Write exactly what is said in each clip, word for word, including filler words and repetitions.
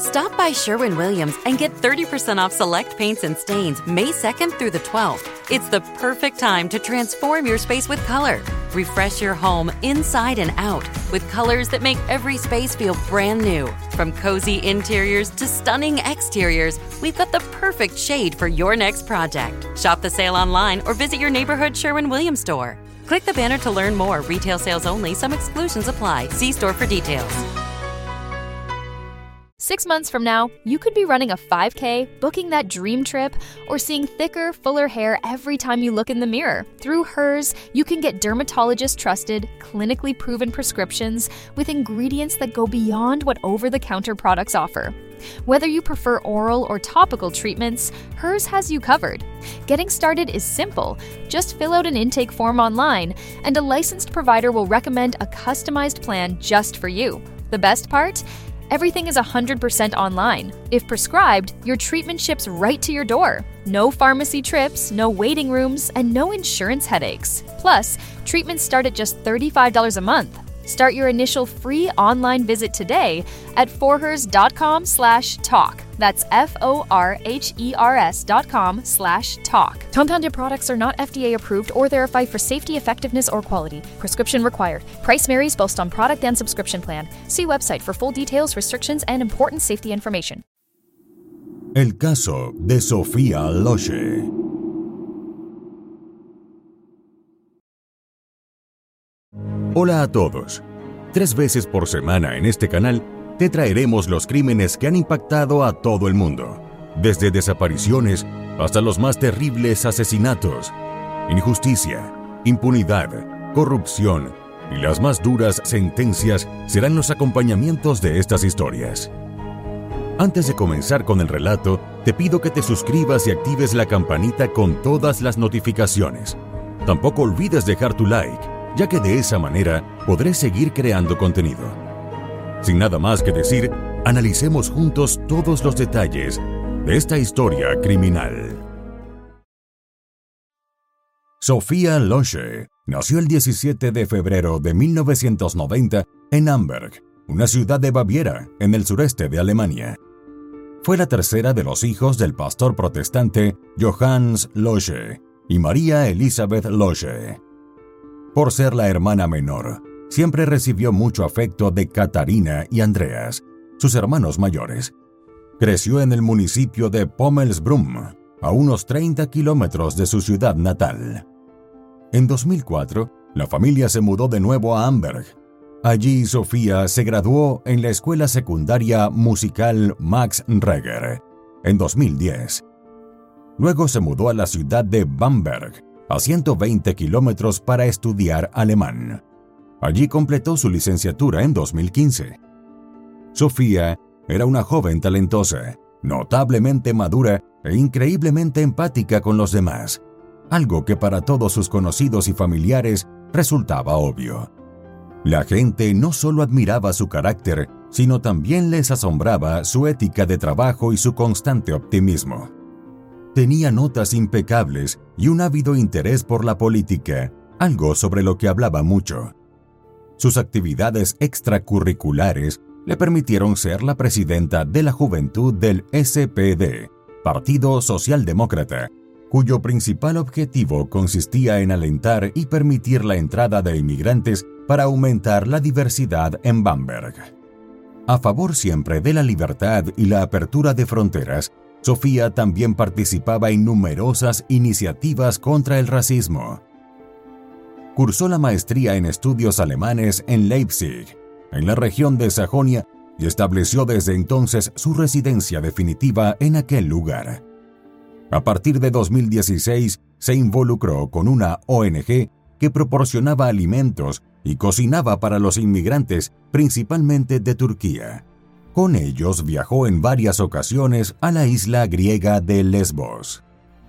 Stop by Sherwin-Williams and get thirty percent off select paints and stains May second through the twelfth. It's the perfect time to transform your space with color. Refresh your home inside and out with colors that make every space feel brand new. From cozy interiors to stunning exteriors, we've got the perfect shade for your next project. Shop the sale online or visit your neighborhood Sherwin-Williams store. Click the banner to learn more. Retail sales only. Some exclusions apply. See store for details. Six months from now, you could be running a five K, booking that dream trip, or seeing thicker, fuller hair every time you look in the mirror. Through Hers, you can get dermatologist-trusted, clinically proven prescriptions with ingredients that go beyond what over-the-counter products offer. Whether you prefer oral or topical treatments, Hers has you covered. Getting started is simple. Just fill out an intake form online, and a licensed provider will recommend a customized plan just for you. The best part? Everything is one hundred percent online. If prescribed, your treatment ships right to your door. No pharmacy trips, no waiting rooms, and no insurance headaches. Plus, treatments start at just thirty-five dollars a month. Start your initial free online visit today at forhers.com slash talk. That's F-O-R-H-E-R-S dot com slash talk. Compounded products are not F D A approved or verified for safety, effectiveness, or quality. Prescription required. Price varies based on product and subscription plan. See website for full details, restrictions, and important safety information. El caso de Sofía Loesche. Hola a todos. Tres veces por semana en este canal te traeremos los crímenes que han impactado a todo el mundo, desde desapariciones hasta los más terribles asesinatos. Injusticia, impunidad, corrupción y las más duras sentencias serán los acompañamientos de estas historias. Antes de comenzar con el relato, te pido que te suscribas y actives la campanita con todas las notificaciones. Tampoco olvides dejar tu like, ya que de esa manera podré seguir creando contenido. Sin nada más que decir, analicemos juntos todos los detalles de esta historia criminal. Sofía Loesche nació el diecisiete de febrero de mil novecientos noventa en Amberg, una ciudad de Baviera, en el sureste de Alemania. Fue la tercera de los hijos del pastor protestante Johannes Loesche y María Elisabeth Loesche. Por ser la hermana menor, siempre recibió mucho afecto de Katarina y Andreas, sus hermanos mayores. Creció en el municipio de Pommelsbrum, a unos treinta kilómetros de su ciudad natal. En dos mil cuatro, la familia se mudó de nuevo a Amberg. Allí Sofía se graduó en la escuela secundaria musical Max Reger en dos mil diez. Luego se mudó a la ciudad de Bamberg, a ciento veinte kilómetros, para estudiar alemán. Allí completó su licenciatura en dos mil quince. Sofía era una joven talentosa, notablemente madura e increíblemente empática con los demás, algo que para todos sus conocidos y familiares resultaba obvio. La gente no solo admiraba su carácter, sino también les asombraba su ética de trabajo y su constante optimismo. Tenía notas impecables y un ávido interés por la política, algo sobre lo que hablaba mucho. Sus actividades extracurriculares le permitieron ser la presidenta de la juventud del S P D, Partido Socialdemócrata, cuyo principal objetivo consistía en alentar y permitir la entrada de inmigrantes para aumentar la diversidad en Bamberg. A favor siempre de la libertad y la apertura de fronteras, Sofía también participaba en numerosas iniciativas contra el racismo. Cursó la maestría en estudios alemanes en Leipzig, en la región de Sajonia, y estableció desde entonces su residencia definitiva en aquel lugar. A partir de dos mil dieciséis, se involucró con una O N G que proporcionaba alimentos y cocinaba para los inmigrantes, principalmente de Turquía. Con ellos viajó en varias ocasiones a la isla griega de Lesbos.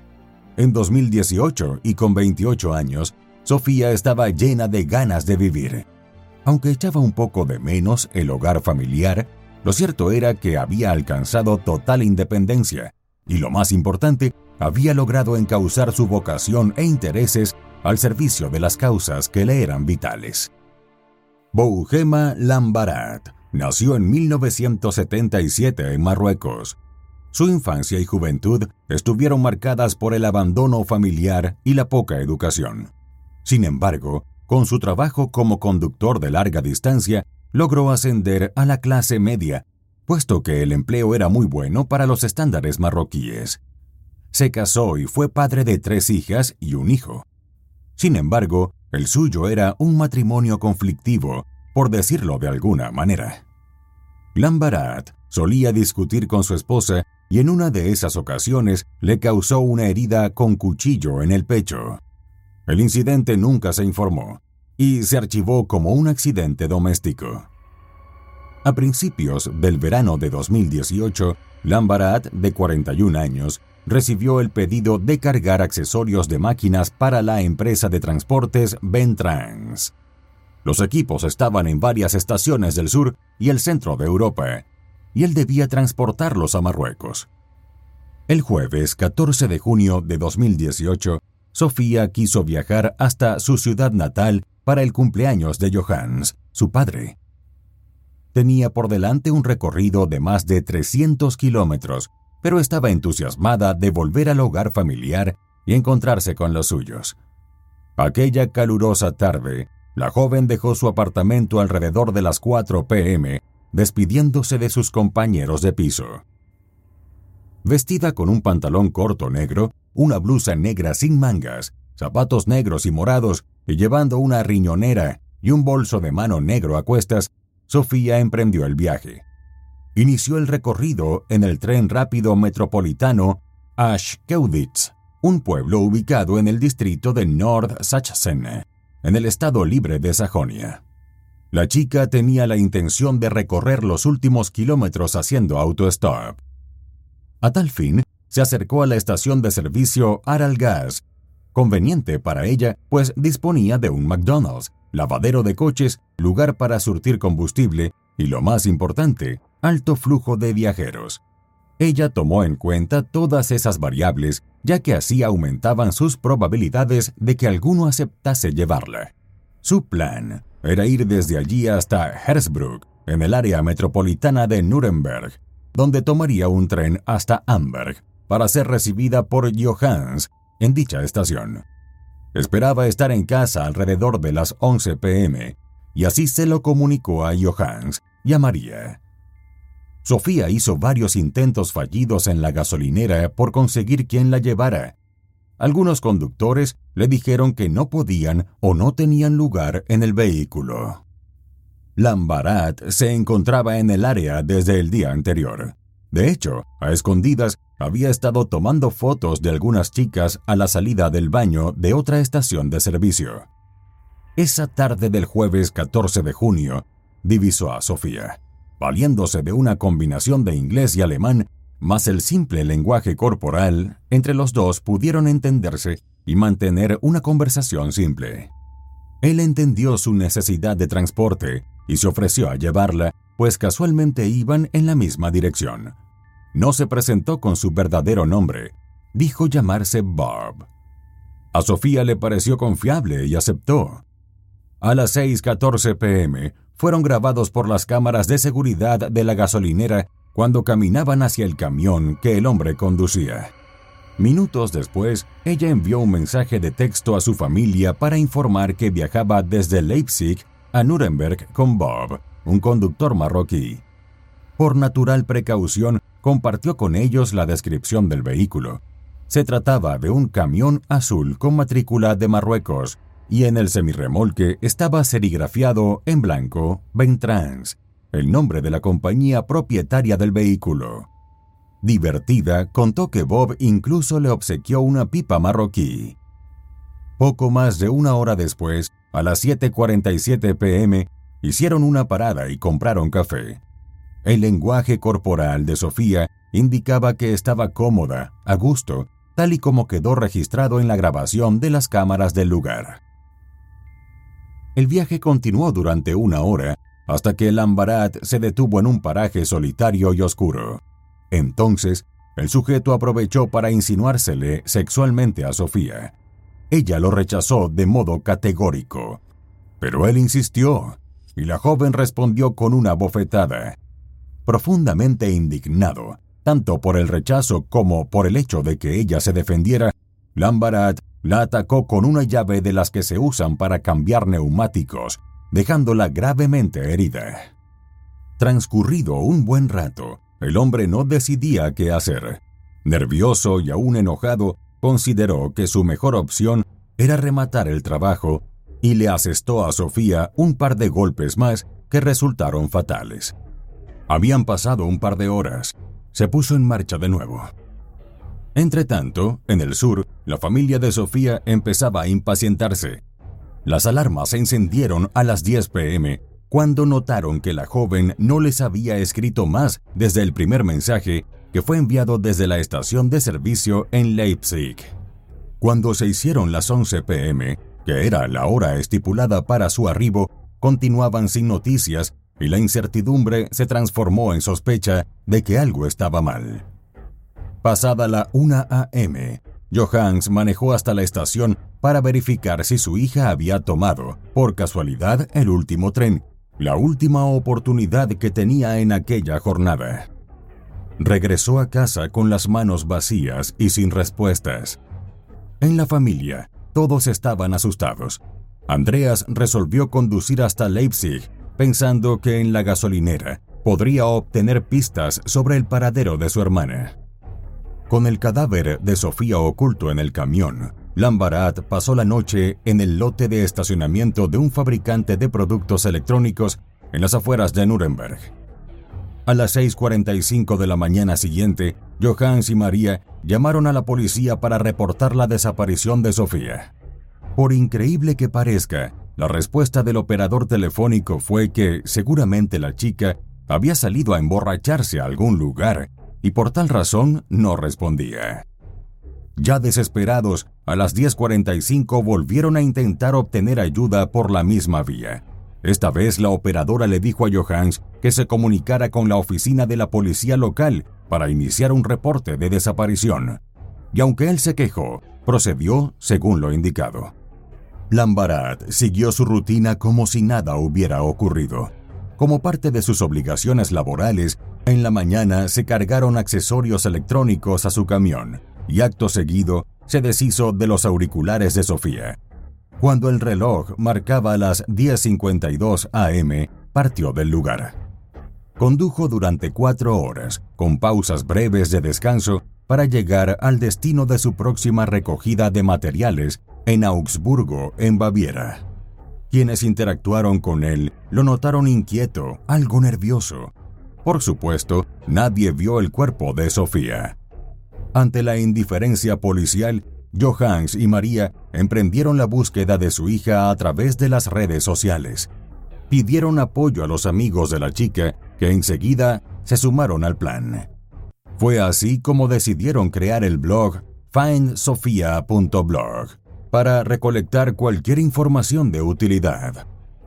En dos mil dieciocho, y con veintiocho años, Sofía estaba llena de ganas de vivir. Aunque echaba un poco de menos el hogar familiar, lo cierto era que había alcanzado total independencia y, lo más importante, había logrado encauzar su vocación e intereses al servicio de las causas que le eran vitales. Bohema Lambarat nació en mil novecientos setenta y siete en Marruecos. Su infancia y juventud estuvieron marcadas por el abandono familiar y la poca educación. Sin embargo, con su trabajo como conductor de larga distancia, logró ascender a la clase media, puesto que el empleo era muy bueno para los estándares marroquíes. Se casó y fue padre de tres hijas y un hijo. Sin embargo, el suyo era un matrimonio conflictivo, por decirlo de alguna manera. Lambarat solía discutir con su esposa y en una de esas ocasiones le causó una herida con cuchillo en el pecho. El incidente nunca se informó y se archivó como un accidente doméstico. A principios del verano de dos mil dieciocho, Lambarat, de cuarenta y un años, recibió el pedido de cargar accesorios de máquinas para la empresa de transportes Bentrans. Los equipos estaban en varias estaciones del sur y el centro de Europa, y él debía transportarlos a Marruecos. El jueves catorce de junio de dos mil dieciocho, Sofía quiso viajar hasta su ciudad natal para el cumpleaños de Johans, su padre. Tenía por delante un recorrido de más de trescientos kilómetros, pero estaba entusiasmada de volver al hogar familiar y encontrarse con los suyos. Aquella calurosa tarde, la joven dejó su apartamento alrededor de las cuatro pe eme, despidiéndose de sus compañeros de piso. Vestida con un pantalón corto negro, una blusa negra sin mangas, zapatos negros y morados, y llevando una riñonera y un bolso de mano negro a cuestas, Sofía emprendió el viaje. Inició el recorrido en el tren rápido metropolitano Asch-Keuditz, un pueblo ubicado en el distrito de Nord-Sachsen, en el estado libre de Sajonia. La chica tenía la intención de recorrer los últimos kilómetros haciendo autostop. A tal fin, se acercó a la estación de servicio Aralgas, conveniente para ella, pues disponía de un McDonald's, lavadero de coches, lugar para surtir combustible y, lo más importante, alto flujo de viajeros. Ella tomó en cuenta todas esas variables, ya que así aumentaban sus probabilidades de que alguno aceptase llevarla. Su plan era ir desde allí hasta Hersbruck, en el área metropolitana de Nuremberg, donde tomaría un tren hasta Amberg para ser recibida por Johans en dicha estación. Esperaba estar en casa alrededor de las once pe eme, y así se lo comunicó a Johans y a María. Sofía hizo varios intentos fallidos en la gasolinera por conseguir quien la llevara. Algunos conductores le dijeron que no podían o no tenían lugar en el vehículo. Lambarat se encontraba en el área desde el día anterior. De hecho, a escondidas, había estado tomando fotos de algunas chicas a la salida del baño de otra estación de servicio. Esa tarde del jueves catorce de junio, divisó a Sofía, valiéndose de una combinación de inglés y alemán, más el simple lenguaje corporal, entre los dos pudieron entenderse y mantener una conversación simple. Él entendió su necesidad de transporte y se ofreció a llevarla, pues casualmente iban en la misma dirección. No se presentó con su verdadero nombre, dijo llamarse Bob. A Sofía le pareció confiable y aceptó. A las seis catorce pe eme fueron grabados por las cámaras de seguridad de la gasolinera cuando caminaban hacia el camión que el hombre conducía. Minutos después, ella envió un mensaje de texto a su familia para informar que viajaba desde Leipzig a Nuremberg con Bob, un conductor marroquí. Por natural precaución, compartió con ellos la descripción del vehículo. Se trataba de un camión azul con matrícula de Marruecos, y en el semirremolque estaba serigrafiado en blanco Bentrans, el nombre de la compañía propietaria del vehículo. Divertida, contó que Bob incluso le obsequió una pipa marroquí. Poco más de una hora después, a las siete cuarenta y siete pe eme, hicieron una parada y compraron café. El lenguaje corporal de Sofía indicaba que estaba cómoda, a gusto, tal y como quedó registrado en la grabación de las cámaras del lugar. El viaje continuó durante una hora, hasta que Lambarat se detuvo en un paraje solitario y oscuro. Entonces, el sujeto aprovechó para insinuársele sexualmente a Sofía. Ella lo rechazó de modo categórico, pero él insistió. y la joven respondió con una bofetada. Profundamente indignado, tanto por el rechazo como por el hecho de que ella se defendiera, Lambarat la atacó con una llave de las que se usan para cambiar neumáticos, dejándola gravemente herida. Transcurrido un buen rato, el hombre no decidía qué hacer. Nervioso y aún enojado, consideró que su mejor opción era rematar el trabajo y le asestó a Sofía un par de golpes más que resultaron fatales. Habían pasado un par de horas. Se puso en marcha de nuevo. Entretanto, en el sur, la familia de Sofía empezaba a impacientarse. Las alarmas se encendieron a las diez pe eme cuando notaron que la joven no les había escrito más desde el primer mensaje que fue enviado desde la estación de servicio en Leipzig. Cuando se hicieron las once pe eme, que era la hora estipulada para su arribo, continuaban sin noticias y la incertidumbre se transformó en sospecha de que algo estaba mal. Pasada la una a eme, Johannes manejó hasta la estación para verificar si su hija había tomado, por casualidad, el último tren, la última oportunidad que tenía en aquella jornada. Regresó a casa con las manos vacías y sin respuestas. En la familia, todos estaban asustados. Andreas resolvió conducir hasta Leipzig, pensando que en la gasolinera podría obtener pistas sobre el paradero de su hermana. Con el cadáver de Sofía oculto en el camión, Lambarat pasó la noche en el lote de estacionamiento de un fabricante de productos electrónicos en las afueras de Nuremberg. A las seis cuarenta y cinco de la mañana siguiente, Johannes y María llamaron a la policía para reportar la desaparición de Sofía. Por increíble que parezca, la respuesta del operador telefónico fue que seguramente la chica había salido a emborracharse a algún lugar y por tal razón no respondía. Ya desesperados, a las diez cuarenta y cinco volvieron a intentar obtener ayuda por la misma vía. Esta vez la operadora le dijo a Johannes que se comunicara con la oficina de la policía local para iniciar un reporte de desaparición. Y aunque él se quejó, procedió según lo indicado. Lambarat siguió su rutina como si nada hubiera ocurrido. Como parte de sus obligaciones laborales, en la mañana se cargaron accesorios electrónicos a su camión y acto seguido se deshizo de los auriculares de Sofía. Cuando el reloj marcaba las diez cincuenta y dos a eme, partió del lugar. Condujo durante cuatro horas, con pausas breves de descanso, para llegar al destino de su próxima recogida de materiales en Augsburgo, en Baviera. Quienes interactuaron con él lo notaron inquieto, algo nervioso. Por supuesto, nadie vio el cuerpo de Sofía. Ante la indiferencia policial, Johannes y María emprendieron la búsqueda de su hija a través de las redes sociales. Pidieron apoyo a los amigos de la chica, que enseguida se sumaron al plan. Fue así como decidieron crear el blog find sofia punto blog para recolectar cualquier información de utilidad.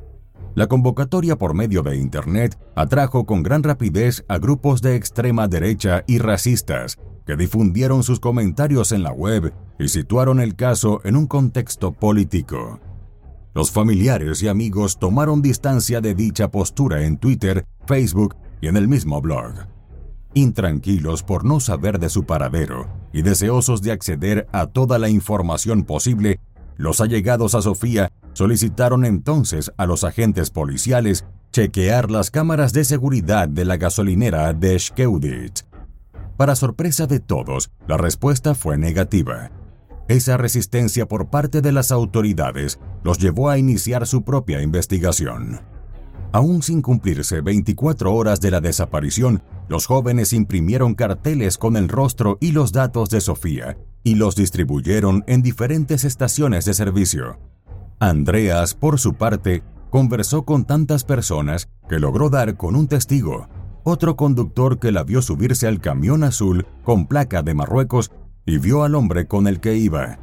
La convocatoria por medio de Internet atrajo con gran rapidez a grupos de extrema derecha y racistas que difundieron sus comentarios en la web y situaron el caso en un contexto político. Los familiares y amigos tomaron distancia de dicha postura en Twitter, Facebook y en el mismo blog. Intranquilos por no saber de su paradero y deseosos de acceder a toda la información posible, los allegados a Sofía solicitaron entonces a los agentes policiales chequear las cámaras de seguridad de la gasolinera de Schkeuditz. Para sorpresa de todos, la respuesta fue negativa. Esa resistencia por parte de las autoridades los llevó a iniciar su propia investigación. Aún sin cumplirse veinticuatro horas de la desaparición, los jóvenes imprimieron carteles con el rostro y los datos de Sofía y los distribuyeron en diferentes estaciones de servicio. Andreas, por su parte, conversó con tantas personas que logró dar con un testigo, otro conductor que la vio subirse al camión azul con placa de Marruecos y vio al hombre con el que iba.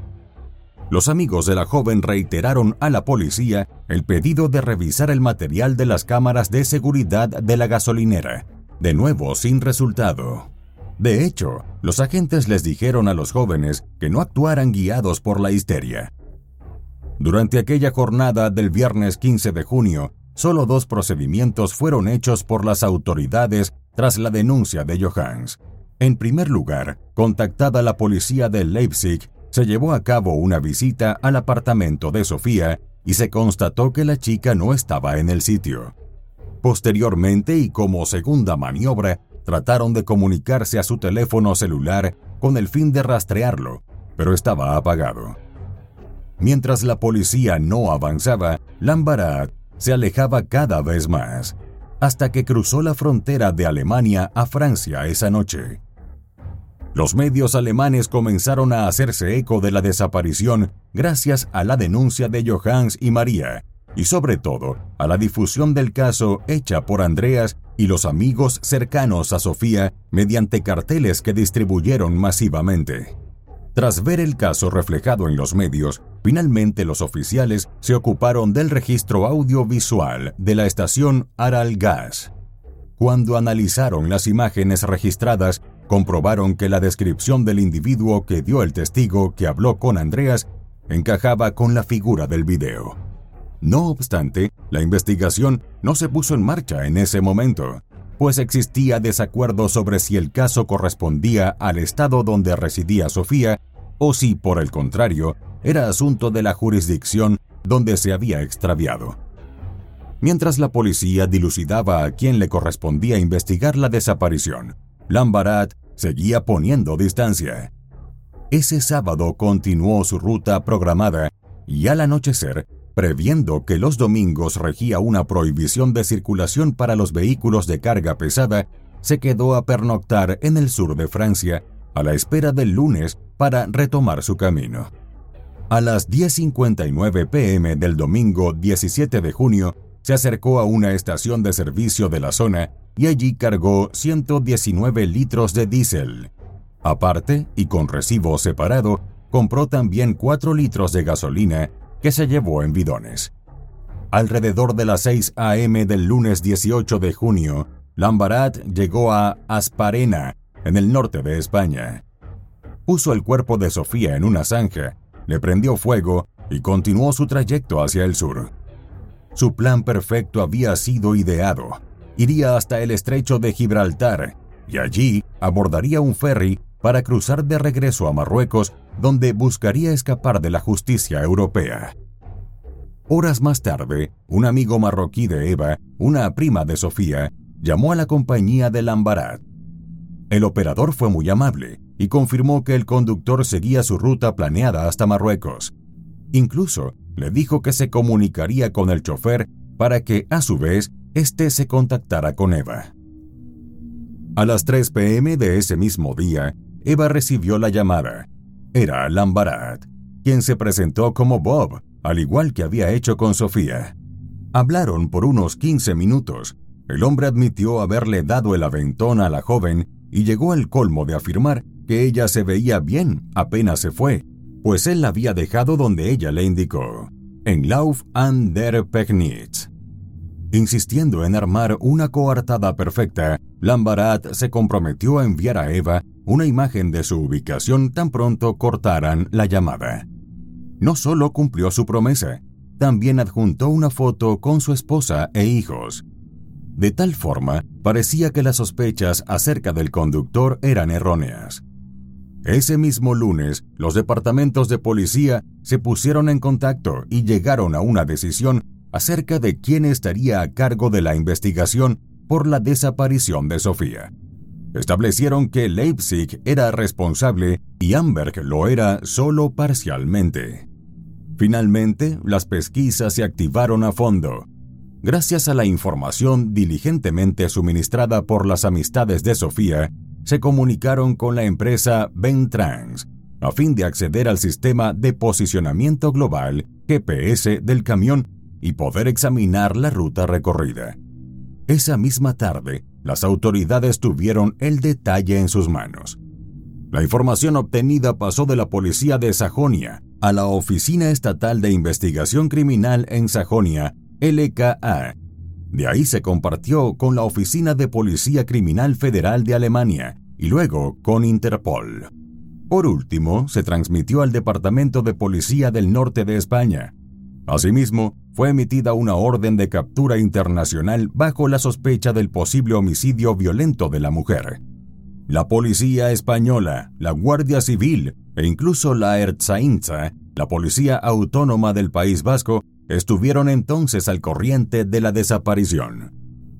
Los amigos de la joven reiteraron a la policía el pedido de revisar el material de las cámaras de seguridad de la gasolinera, de nuevo sin resultado. De hecho, los agentes les dijeron a los jóvenes que no actuaran guiados por la histeria. Durante aquella jornada del viernes quince de junio, solo dos procedimientos fueron hechos por las autoridades tras la denuncia de Johanns. En primer lugar, contactada la policía de Leipzig, se llevó a cabo una visita al apartamento de Sofía y se constató que la chica no estaba en el sitio. Posteriormente, y como segunda maniobra, trataron de comunicarse a su teléfono celular con el fin de rastrearlo, pero estaba apagado. Mientras la policía no avanzaba, Lambarat se alejaba cada vez más, hasta que cruzó la frontera de Alemania a Francia esa noche. Los medios alemanes comenzaron a hacerse eco de la desaparición gracias a la denuncia de Johanns y María, y sobre todo a la difusión del caso hecha por Andreas y los amigos cercanos a Sofía mediante carteles que distribuyeron masivamente. Tras ver el caso reflejado en los medios, finalmente los oficiales se ocuparon del registro audiovisual de la estación Aral Gas. Cuando analizaron las imágenes registradas, comprobaron que la descripción del individuo que dio el testigo que habló con Andreas encajaba con la figura del video. No obstante, la investigación no se puso en marcha en ese momento, pues existía desacuerdo sobre si el caso correspondía al estado donde residía Sofía o si, por el contrario, era asunto de la jurisdicción donde se había extraviado. Mientras la policía dilucidaba a quién le correspondía investigar la desaparición, Lambarat seguía poniendo distancia. Ese sábado continuó su ruta programada y al anochecer, previendo que los domingos regía una prohibición de circulación para los vehículos de carga pesada, se quedó a pernoctar en el sur de Francia a la espera del lunes para retomar su camino. A las diez cincuenta y nueve pe eme del domingo diecisiete de junio, se acercó a una estación de servicio de la zona y allí cargó ciento diecinueve litros de diésel. Aparte, y con recibo separado, compró también cuatro litros de gasolina que se llevó en bidones. Alrededor de las seis a eme del lunes dieciocho de junio, Lambarat llegó a Asparena, en el norte de España. Puso el cuerpo de Sofía en una zanja, le prendió fuego y continuó su trayecto hacia el sur. Su plan perfecto había sido ideado. Iría hasta el estrecho de Gibraltar y allí abordaría un ferry para cruzar de regreso a Marruecos, donde buscaría escapar de la justicia europea. Horas más tarde, un amigo marroquí de Eva, una prima de Sofía, llamó a la compañía de Lambarat. El operador fue muy amable y confirmó que el conductor seguía su ruta planeada hasta Marruecos. Incluso le dijo que se comunicaría con el chofer para que, a su vez, éste se contactara con Eva. A las tres pe eme de ese mismo día, Eva recibió la llamada. Era Lambarat, quien se presentó como Bob, al igual que había hecho con Sofía. Hablaron por unos quince minutos. El hombre admitió haberle dado el aventón a la joven y llegó al colmo de afirmar que ella se veía bien apenas se fue, pues él la había dejado donde ella le indicó, en Lauf an der Pegnitz. Insistiendo en armar una coartada perfecta, Lambarat se comprometió a enviar a Eva una imagen de su ubicación tan pronto cortaran la llamada. No solo cumplió su promesa, también adjuntó una foto con su esposa e hijos. De tal forma, parecía que las sospechas acerca del conductor eran erróneas. Ese mismo lunes, los departamentos de policía se pusieron en contacto y llegaron a una decisión acerca de quién estaría a cargo de la investigación por la desaparición de Sofía. Establecieron que Leipzig era responsable y Amberg lo era solo parcialmente. Finalmente, las pesquisas se activaron a fondo. Gracias a la información diligentemente suministrada por las amistades de Sofía, se comunicaron con la empresa Ventrans a fin de acceder al sistema de posicionamiento global G P S del camión y poder examinar la ruta recorrida. Esa misma tarde, las autoridades tuvieron el detalle en sus manos. La información obtenida pasó de la policía de Sajonia a la Oficina Estatal de Investigación Criminal en Sajonia, L K A. De ahí se compartió con la Oficina de Policía Criminal Federal de Alemania y luego con Interpol. Por último, se transmitió al Departamento de Policía del Norte de España. Asimismo, fue emitida una orden de captura internacional bajo la sospecha del posible homicidio violento de la mujer. La policía española, la Guardia Civil e incluso la Ertzaintza, la Policía Autónoma del País Vasco, estuvieron entonces al corriente de la desaparición.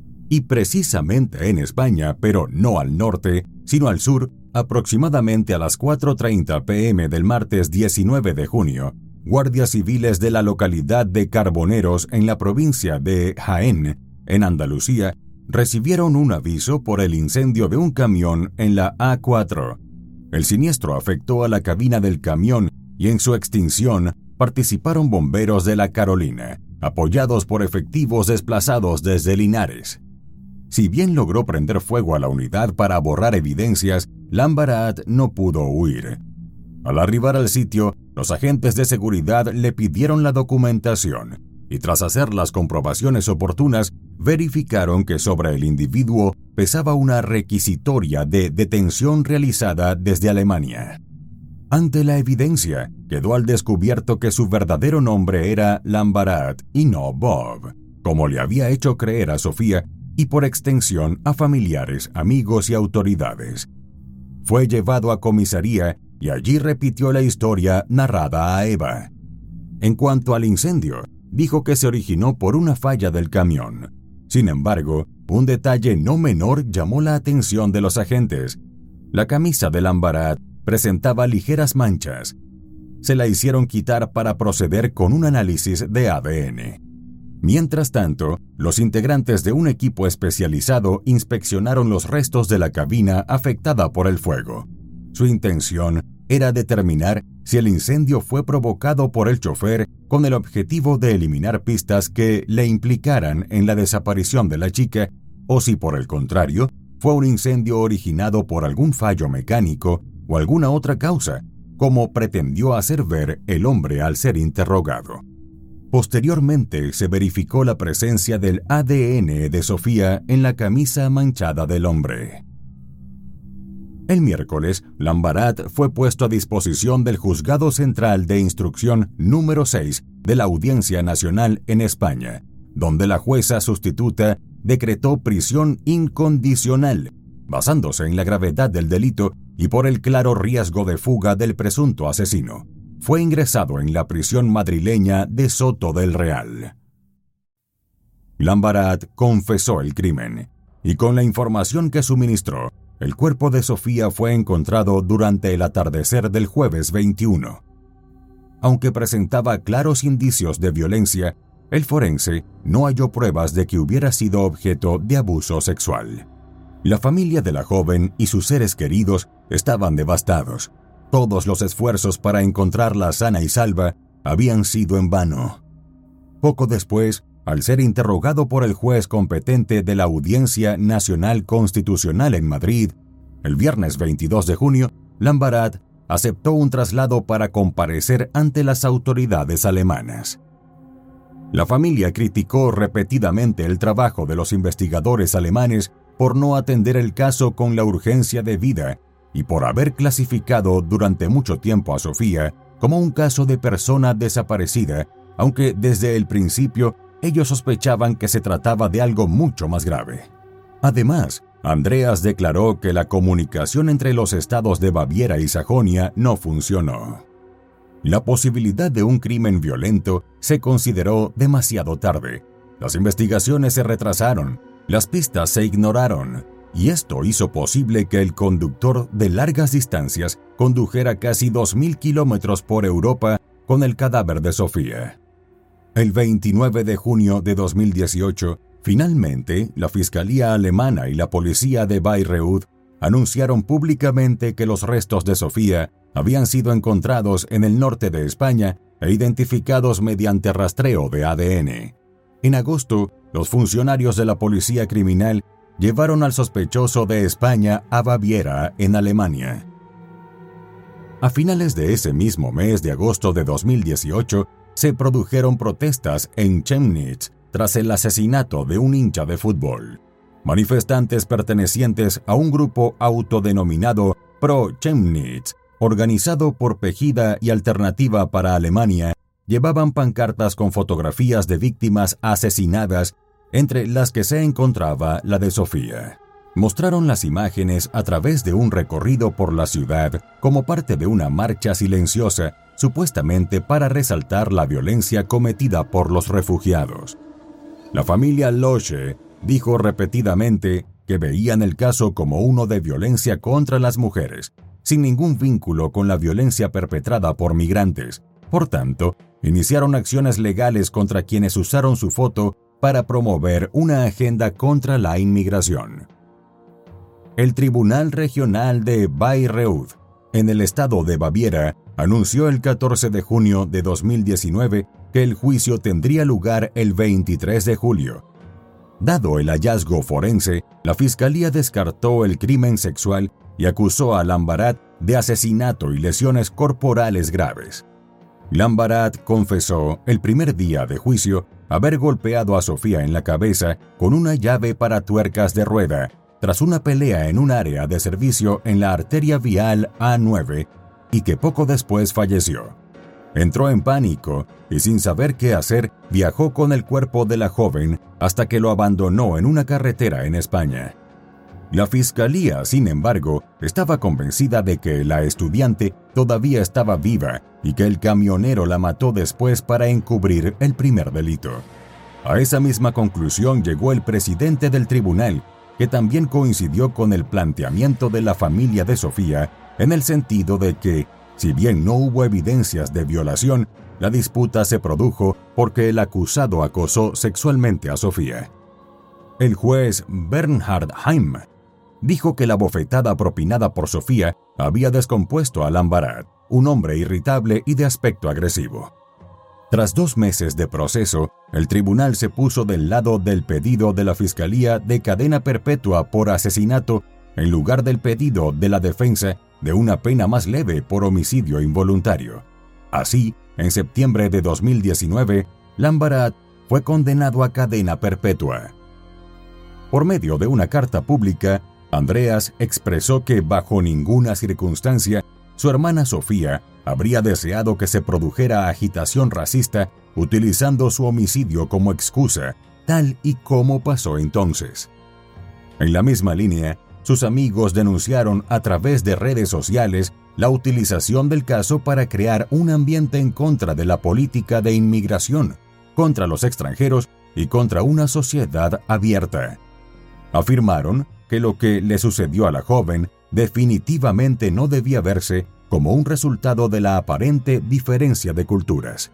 Y precisamente en España, pero no al norte, sino al sur, aproximadamente a las cuatro treinta pe eme del martes diecinueve de junio, guardias civiles de la localidad de Carboneros en la provincia de Jaén, en Andalucía, recibieron un aviso por el incendio de un camión en la A cuatro. El siniestro afectó a la cabina del camión y en su extinción participaron bomberos de la Carolina, apoyados por efectivos desplazados desde Linares. Si bien logró prender fuego a la unidad para borrar evidencias, Lambarat no pudo huir. Al arribar al sitio, los agentes de seguridad le pidieron la documentación y tras hacer las comprobaciones oportunas, verificaron que sobre el individuo pesaba una requisitoria de detención realizada desde Alemania. Ante la evidencia, quedó al descubierto que su verdadero nombre era Lambarat y no Bob, como le había hecho creer a Sofía y por extensión a familiares, amigos y autoridades. Fue llevado a comisaría y allí repitió la historia narrada a Eva. En cuanto al incendio, dijo que se originó por una falla del camión. Sin embargo, un detalle no menor llamó la atención de los agentes. La camisa de Lambarat presentaba ligeras manchas. Se la hicieron quitar para proceder con un análisis de A D N. Mientras tanto, los integrantes de un equipo especializado inspeccionaron los restos de la cabina afectada por el fuego. Su intención era determinar si el incendio fue provocado por el chofer con el objetivo de eliminar pistas que le implicaran en la desaparición de la chica o si por el contrario fue un incendio originado por algún fallo mecánico o alguna otra causa, como pretendió hacer ver el hombre al ser interrogado. Posteriormente se verificó la presencia del A D N de Sofía en la camisa manchada del hombre. El miércoles, Lambarat fue puesto a disposición del Juzgado Central de Instrucción número seis de la Audiencia Nacional en España, donde la jueza sustituta decretó prisión incondicional, basándose en la gravedad del delito y por el claro riesgo de fuga del presunto asesino. Fue ingresado en la prisión madrileña de Soto del Real. Lambarat confesó el crimen, y con la información que suministró, el cuerpo de Sofía fue encontrado durante el atardecer del jueves veintiuno. Aunque presentaba claros indicios de violencia, el forense no halló pruebas de que hubiera sido objeto de abuso sexual. La familia de la joven y sus seres queridos estaban devastados. Todos los esfuerzos para encontrarla sana y salva habían sido en vano. Poco después, al ser interrogado por el juez competente de la Audiencia Nacional Constitucional en Madrid, el viernes veintidós de junio, Lambarat aceptó un traslado para comparecer ante las autoridades alemanas. La familia criticó repetidamente el trabajo de los investigadores alemanes por no atender el caso con la urgencia debida y por haber clasificado durante mucho tiempo a Sofía como un caso de persona desaparecida, aunque desde el principio ellos sospechaban que se trataba de algo mucho más grave. Además, Andreas declaró que la comunicación entre los estados de Baviera y Sajonia no funcionó. La posibilidad de un crimen violento se consideró demasiado tarde. Las investigaciones se retrasaron, las pistas se ignoraron, y esto hizo posible que el conductor de largas distancias condujera casi dos mil kilómetros por Europa con el cadáver de Sofía. El veintinueve de junio de dos mil dieciocho, finalmente, la Fiscalía Alemana y la Policía de Bayreuth anunciaron públicamente que los restos de Sofía habían sido encontrados en el norte de España e identificados mediante rastreo de A D N. En agosto, los funcionarios de la Policía Criminal llevaron al sospechoso de España a Baviera, en Alemania. A finales de ese mismo mes de agosto de dos mil dieciocho, se produjeron protestas en Chemnitz tras el asesinato de un hincha de fútbol. Manifestantes pertenecientes a un grupo autodenominado Pro Chemnitz, organizado por Pegida y Alternativa para Alemania, llevaban pancartas con fotografías de víctimas asesinadas, entre las que se encontraba la de Sofía. Mostraron las imágenes a través de un recorrido por la ciudad como parte de una marcha silenciosa, supuestamente para resaltar la violencia cometida por los refugiados. La familia Loesche dijo repetidamente que veían el caso como uno de violencia contra las mujeres, sin ningún vínculo con la violencia perpetrada por migrantes. Por tanto, iniciaron acciones legales contra quienes usaron su foto para promover una agenda contra la inmigración. El Tribunal Regional de Bayreuth, en el estado de Baviera, anunció el catorce de junio de dos mil diecinueve que el juicio tendría lugar el veintitrés de julio. Dado el hallazgo forense, la fiscalía descartó el crimen sexual y acusó a Lambarat de asesinato y lesiones corporales graves. Lambarat confesó el primer día de juicio haber golpeado a Sofía en la cabeza con una llave para tuercas de rueda tras una pelea en un área de servicio en la arteria vial A nueve y que poco después falleció. Entró en pánico y sin saber qué hacer viajó con el cuerpo de la joven hasta que lo abandonó en una carretera en España. La fiscalía, sin embargo, estaba convencida de que la estudiante todavía estaba viva y que el camionero la mató después para encubrir el primer delito. A esa misma conclusión llegó el presidente del tribunal, que también coincidió con el planteamiento de la familia de Sofía en el sentido de que, si bien no hubo evidencias de violación, la disputa se produjo porque el acusado acosó sexualmente a Sofía. El juez Bernhard Heim dijo que la bofetada propinada por Sofía había descompuesto a Lambarat, un hombre irritable y de aspecto agresivo. Tras dos meses de proceso, el tribunal se puso del lado del pedido de la Fiscalía de cadena perpetua por asesinato en lugar del pedido de la defensa de una pena más leve por homicidio involuntario. Así, en septiembre de dos mil diecinueve, Lambarat fue condenado a cadena perpetua. Por medio de una carta pública, Andreas expresó que bajo ninguna circunstancia su hermana Sofía habría deseado que se produjera agitación racista utilizando su homicidio como excusa, tal y como pasó entonces. En la misma línea, sus amigos denunciaron a través de redes sociales la utilización del caso para crear un ambiente en contra de la política de inmigración, contra los extranjeros y contra una sociedad abierta. Afirmaron que lo que le sucedió a la joven definitivamente no debía verse como un resultado de la aparente diferencia de culturas.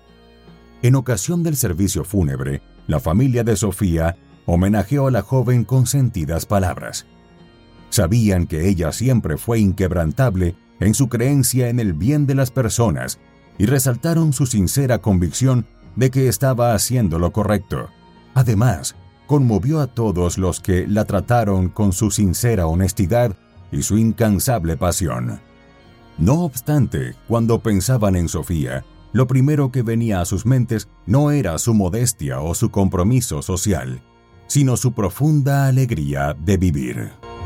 En ocasión del servicio fúnebre, la familia de Sofía homenajeó a la joven con sentidas palabras. Sabían que ella siempre fue inquebrantable en su creencia en el bien de las personas y resaltaron su sincera convicción de que estaba haciendo lo correcto. Además, conmovió a todos los que la trataron con su sincera honestidad y su incansable pasión. No obstante, cuando pensaban en Sofía, lo primero que venía a sus mentes no era su modestia o su compromiso social, sino su profunda alegría de vivir.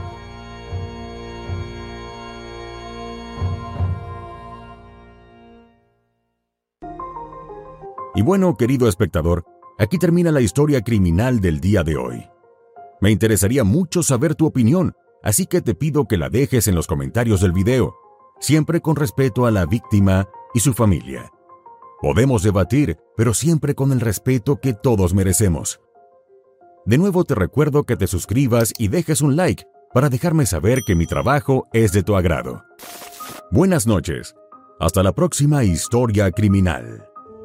Y bueno, querido espectador, aquí termina la historia criminal del día de hoy. Me interesaría mucho saber tu opinión, así que te pido que la dejes en los comentarios del video, siempre con respeto a la víctima y su familia. Podemos debatir, pero siempre con el respeto que todos merecemos. De nuevo te recuerdo que te suscribas y dejes un like para dejarme saber que mi trabajo es de tu agrado. Buenas noches. Hasta la próxima historia criminal.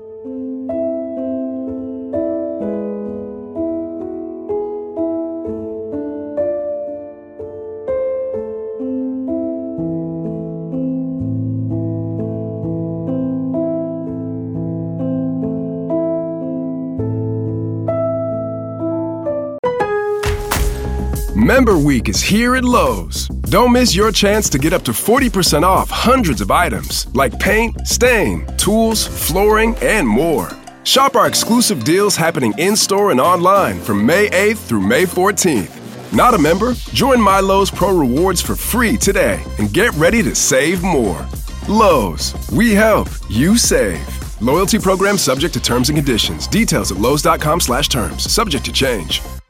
Member Week is here at Lowe's. Don't miss your chance to get up to forty percent off hundreds of items like paint, stain, tools, flooring, and more. Shop our exclusive deals happening in-store and online from May eighth through May fourteenth. Not a member? Join My Lowe's Pro Rewards for free today and get ready to save more. Lowe's, we help, you save. Loyalty program subject to terms and conditions. Details at lowes.com slash terms. Subject to change.